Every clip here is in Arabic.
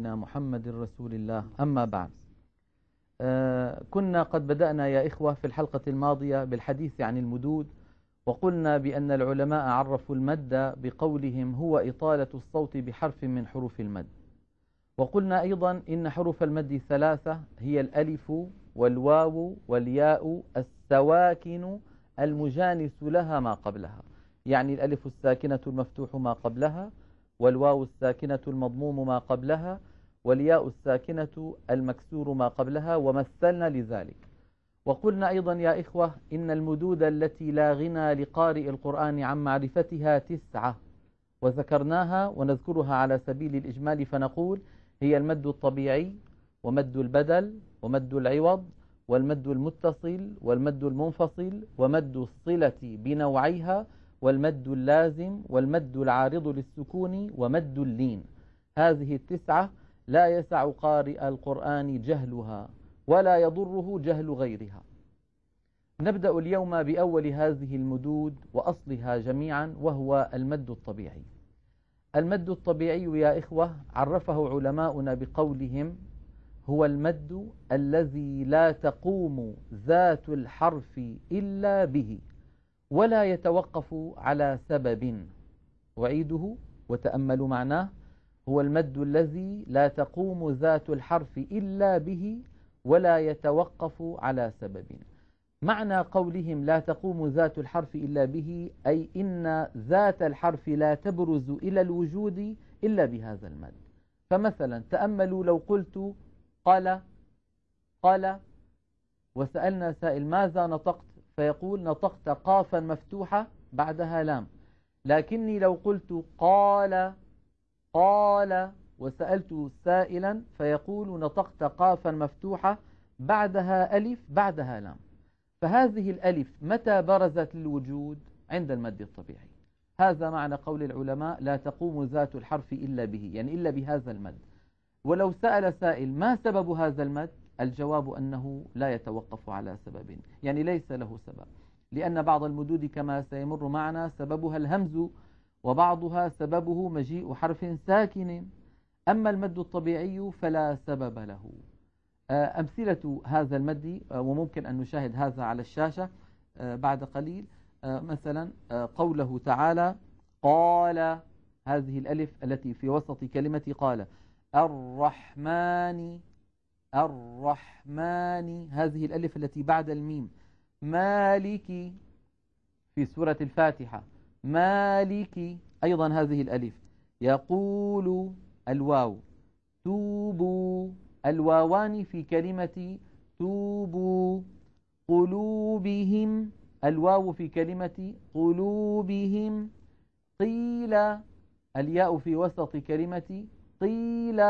سيدنا محمد رسول الله. أما بعد، كنا قد بدأنا يا إخوة في الحلقة الماضية بالحديث عن المدود، وقلنا بأن العلماء عرفوا المد بقولهم هو إطالة الصوت بحرف من حروف المد. وقلنا أيضا إن حروف المد ثلاثة، هي الألف والواو والياء السواكن المجانس لها ما قبلها، يعني الألف الساكنة المفتوح ما قبلها، والواو الساكنة المضموم ما قبلها، والياء الساكنة المكسور ما قبلها، ومثلنا لذلك. وقلنا أيضا يا إخوة إن المدود التي لا غنى لقارئ القرآن عن معرفتها 9، وذكرناها ونذكرها على سبيل الإجمال، فنقول هي المد الطبيعي، ومد البدل، ومد العوض، والمد المتصل، والمد المنفصل، ومد الصلة بنوعيها، والمد اللازم، والمد العارض للسكون، ومد اللين. هذه 9 لا يسع قارئ القرآن جهلها، ولا يضره جهل غيرها. نبدأ اليوم بأول هذه المدود وأصلها جميعا، وهو المد الطبيعي. المد الطبيعي يا إخوة عرفه علماؤنا بقولهم هو المد الذي لا تقوم ذات الحرف إلا به، ولا يتوقف على سبب. أعيده وتأملوا معناه: هو المد الذي لا تقوم ذات الحرف إلا به، ولا يتوقف على سبب. معنى قولهم لا تقوم ذات الحرف إلا به، أي إن ذات الحرف لا تبرز إلى الوجود إلا بهذا المد. فمثلا تأملوا لو قلت قال وسألنا سائل ماذا نطقت، فيقول نطقت قافا مفتوحة بعدها لام. لكني لو قلت قال وسألت سائلا، فيقول نطقت قافا مفتوحة بعدها ألف بعدها لام. فهذه الألف متى برزت للوجود؟ عند المد الطبيعي. هذا معنى قول العلماء لا تقوم ذات الحرف إلا به، يعني إلا بهذا المد. ولو سأل سائل ما سبب هذا المد، الجواب أنه لا يتوقف على سبب، يعني ليس له سبب، لأن بعض المدود كما سيمر معنا سببها الهمز، وبعضها سببه مجيء حرف ساكن. أما المد الطبيعي فلا سبب له. أمثلة هذا المد، وممكن أن نشاهد هذا على الشاشة بعد قليل. مثلا قوله تعالى قال، هذه الألف التي في وسط كلمة قال. الرحمن، هذه الألف التي بعد الميم. مالك، في سورة الفاتحة مالك، أيضا هذه الألف. يقول، الواو. توبوا، الواوان في كلمة توبوا. قلوبهم، الواو في كلمة قلوبهم. قيل، الياء في وسط كلمة قيل.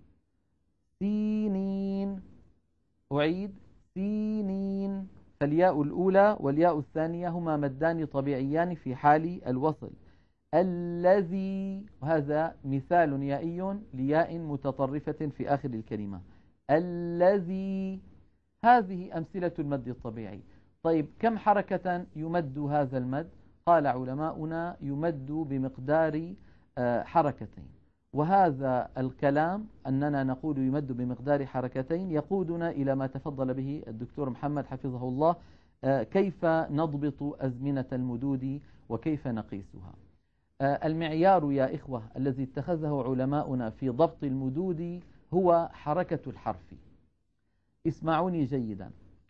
سينين، أعيد سينين. فالياء الأولى والياء الثانية هما مدان طبيعيان في حال الوصل. الذي، وهذا مثال يائي لياء متطرفة في آخر الكلمة. الذي، هذه أمثلة المد الطبيعي. طيب كم حركة يمد هذا المد؟ قال علماؤنا يمد بمقدار حركتين. وهذا الكلام أننا نقول يمد بمقدار حركتين يقودنا إلى ما تفضل به الدكتور محمد حفظه الله، كيف نضبط أزمنة المدود وكيف نقيسها. المعيار يا إخوة الذي اتخذه علماؤنا في ضبط المدود هو حركة الحرف. اسمعوني جيدا.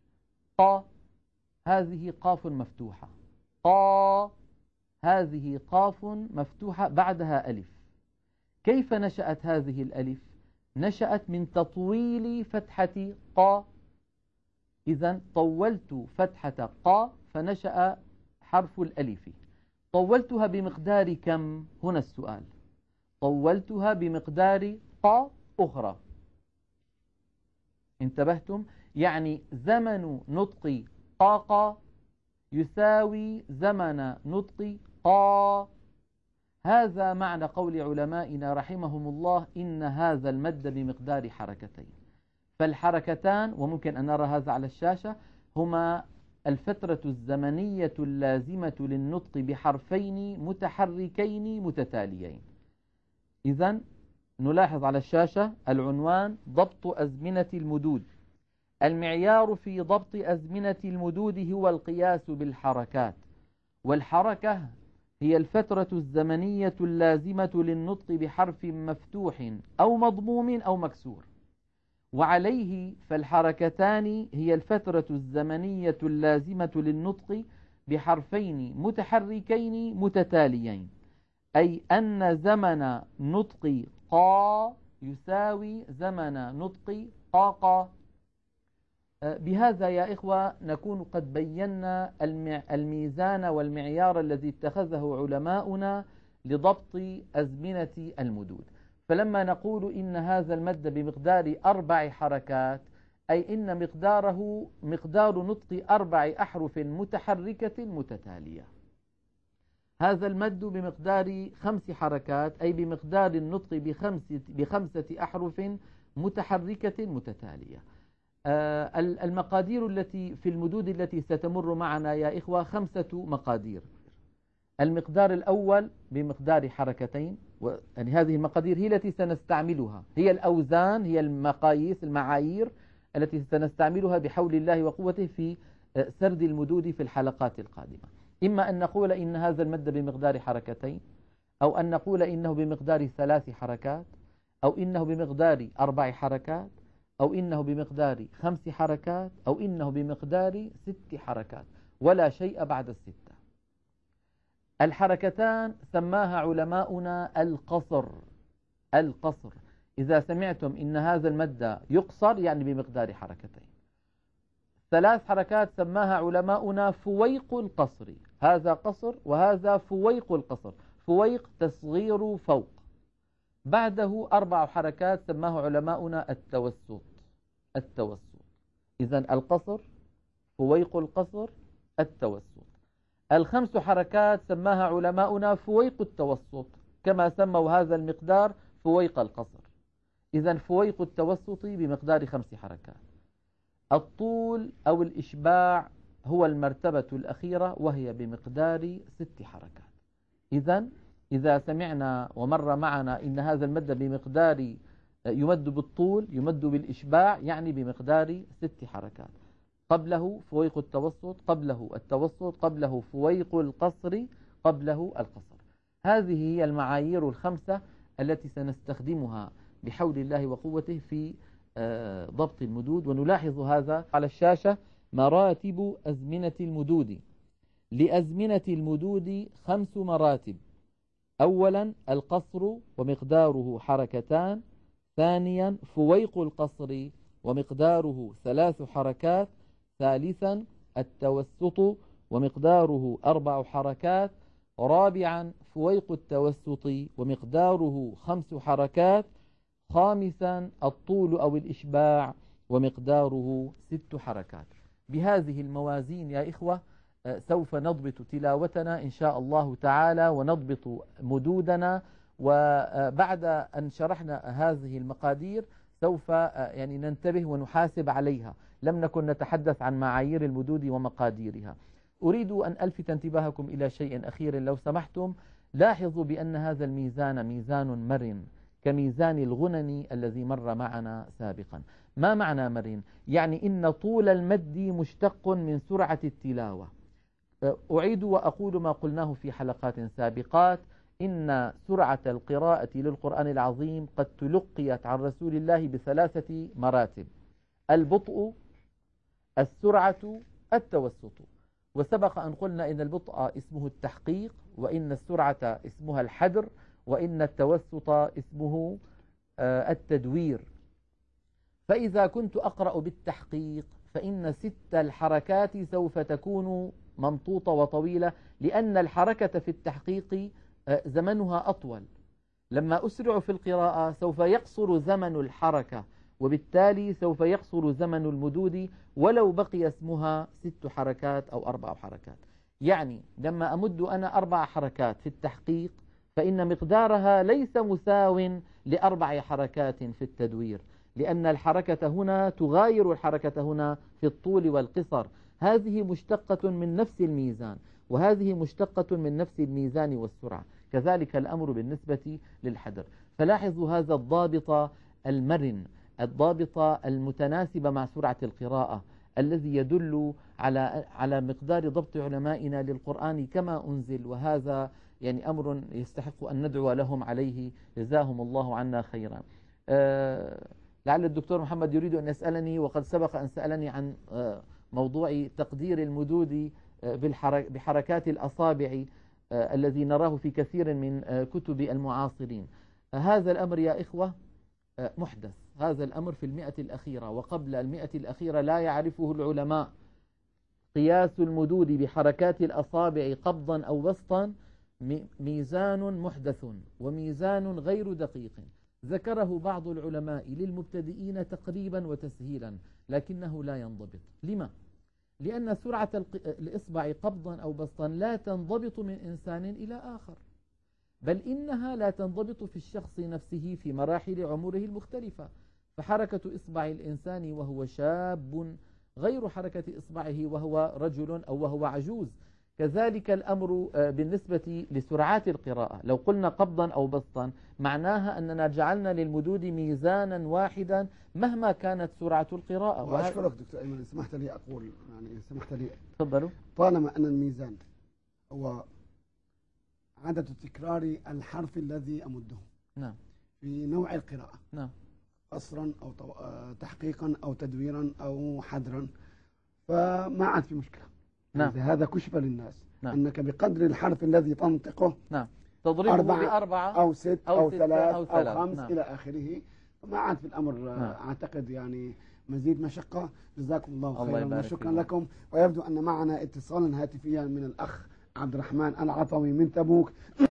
هذه قاف مفتوحة. هذه قاف مفتوحة بعدها ألف. كيف نشأت هذه الألف؟ نشأت من تطويل فتحة قا. إذن طولت فتحة قا فنشأ حرف الألف. طولتها بمقدار كم؟ هنا السؤال. طولتها بمقدار قا أخرى. انتبهتم؟ يعني زمن نطق قاقا يساوي زمن نطق قا. هذا معنى قول علمائنا رحمهم الله إن هذا المد بمقدار حركتين. فالحركتان، وممكن أن نرى هذا على الشاشة، هما الفترة الزمنية اللازمة للنطق بحرفين متحركين متتاليين. إذن نلاحظ على الشاشة العنوان: ضبط أزمنة المدود. المعيار في ضبط أزمنة المدود هو القياس بالحركات، والحركة هي الفترة الزمنية اللازمة للنطق بحرف مفتوح أو مضموم أو مكسور، وعليه فالحركتان هي الفترة الزمنية اللازمة للنطق بحرفين متحركين متتاليين، أي أن زمن نطق قا يساوي زمن نطق قاقا. بهذا يا إخوة نكون قد بينا الميزان والمعيار الذي اتخذه علماؤنا لضبط أزمنة المدود. فلما نقول إن هذا المد بمقدار 4 حركات، أي إن مقداره مقدار نطق 4 أحرف متحركة متتالية. هذا المد بمقدار 5 حركات، أي بمقدار النطق ب5 أحرف متحركة متتالية. المقادير التي في المدود التي ستمر معنا يا إخوة 5 مقادير. المقدار الأول بمقدار حركتين، يعني هذه المقادير هي التي سنستعملها، هي الأوزان، هي المقاييس المعايير التي سنستعملها بحول الله وقوته في سرد المدود في الحلقات القادمة. إما أن نقول إن هذا المد بمقدار حركتين، أو أن نقول إنه بمقدار 3 حركات، أو إنه بمقدار 4 حركات، أو إنه بمقدار 5 حركات، أو إنه بمقدار 6 حركات، ولا شيء بعد 6. الحركتان سماها علماؤنا القصر. القصر إذا سمعتم إن هذا المد يقصر يعني بمقدار حركتين. 3 حركات سماها علماؤنا فويق القصر، هذا قصر وهذا فويق القصر، فويق تصغير فوق. بعده 4 حركات سماه علماؤنا التوسط. التوسط إذن القصر، فويق القصر، التوسط. 5 حركات سماها علماؤنا فويق التوسط، كما سموا هذا المقدار فويق القصر. إذن فويق التوسط بمقدار 5 حركات. الطول أو الإشباع هو المرتبة الأخيرة وهي بمقدار 6 حركات. إذن إذا سمعنا ومر معنا إن هذا المد بمقدار يمد بالطول يمد بالإشباع يعني بمقدار 6 حركات، قبله فويق التوسط، قبله التوسط، قبله فويق القصر، قبله القصر. هذه هي المعايير ال5 التي سنستخدمها بحول الله وقوته في ضبط المدود. ونلاحظ هذا على الشاشة: مراتب أزمنة المدود. لأزمنة المدود 5 مراتب. أولا القصر ومقداره حركتان. ثانيا فويق القصر ومقداره 3 حركات. ثالثا التوسط ومقداره 4 حركات. رابعا فويق التوسط ومقداره 5 حركات. خامسا الطول أو الإشباع ومقداره 6 حركات. بهذه الموازين يا إخوة سوف نضبط تلاوتنا إن شاء الله تعالى ونضبط مدودنا. وبعد أن شرحنا هذه المقادير سوف يعني ننتبه ونحاسب عليها، لم نكن نتحدث عن معايير المدود ومقاديرها. أريد أن ألفت انتباهكم إلى شيء أخير لو سمحتم. لاحظوا بأن هذا الميزان ميزان مرن كميزان الغنن الذي مر معنا سابقا. ما معنى مرن؟ يعني إن طول المد مشتق من سرعة التلاوة. أعيد وأقول ما قلناه في حلقات سابقات: إن سرعة القراءة للقرآن العظيم قد تلقيت عن رسول الله ب3 مراتب: البطء، السرعة، التوسط. وسبق أن قلنا إن البطء اسمه التحقيق، وإن السرعة اسمها الحدر، وإن التوسط اسمه التدوير. فإذا كنت أقرأ بالتحقيق فإن 6 الحركات سوف تكون ممطوطة وطويلة، لأن الحركة في التحقيق زمنها أطول. لما أسرع في القراءة سوف يقصر زمن الحركة، وبالتالي سوف يقصر زمن المدود ولو بقي اسمها 6 حركات أو 4 حركات. يعني لما أمد أنا 4 حركات في التحقيق فإن مقدارها ليس مساو ل4 حركات في التدوير، لأن الحركة هنا تغاير الحركة هنا في الطول والقصر. هذه مشتقة من نفس الميزان، وهذه مشتقة من نفس الميزان والسرعة. كذلك الأمر بالنسبة للحدر. فلاحظوا هذا الضابط المرن، الضابط المتناسب مع سرعة القراءة، الذي يدل على مقدار ضبط علمائنا للقرآن كما أنزل. وهذا يعني أمر يستحق أن ندعو لهم عليه، جزاهم الله عنا خيرا. لعل الدكتور محمد يريد أن يسألني، وقد سبق أن سألني عن موضوع تقدير المدود بحركات الأصابع الذي نراه في كثير من كتب المعاصرين. هذا الأمر يا إخوة محدث، هذا الأمر في المئة الأخيرة، وقبل المئة الأخيرة لا يعرفه العلماء. قياس المدود بحركات الأصابع قبضا أو بسطا ميزان محدث وميزان غير دقيق، ذكره بعض العلماء للمبتدئين تقريبا وتسهيلا، لكنه لا ينضبط. لما؟ لأن سرعة الإصبع قبضا أو بسطا لا تنضبط من إنسان إلى آخر، بل إنها لا تنضبط في الشخص نفسه في مراحل عمره المختلفة. فحركة إصبع الإنسان وهو شاب غير حركة إصبعه وهو رجل أو وهو عجوز. كذلك الأمر بالنسبة لسرعات القراءة، لو قلنا قبضا أو بسطا معناها أننا جعلنا للمدود ميزانا واحدا مهما كانت سرعة القراءة. وأشكرك دكتور أيمن، إن سمحت لي أقول، يعني إن سمحت لي تفضلوا. طالما أن الميزان هو عدد تكرار الحرف الذي أمده، نعم، في نوع القراءة، نعم، قصرا أو تحقيقا أو تدويرا أو حذرا، فما عاد في مشكلة. نعم. هذا كشف للناس. نعم. أنك بقدر الحرف الذي تنطقه، نعم، تضربه بأربعة أو ست أو ثلاث أو خمس، نعم. إلى آخره. فما عاد في الأمر نعم. أعتقد يعني مزيد مشقة. جزاكم الله خيرا وشكرا فيك. لكم. ويبدو أن معنا اتصالا هاتفيا من الأخ عبد الرحمن العطوي من تبوك.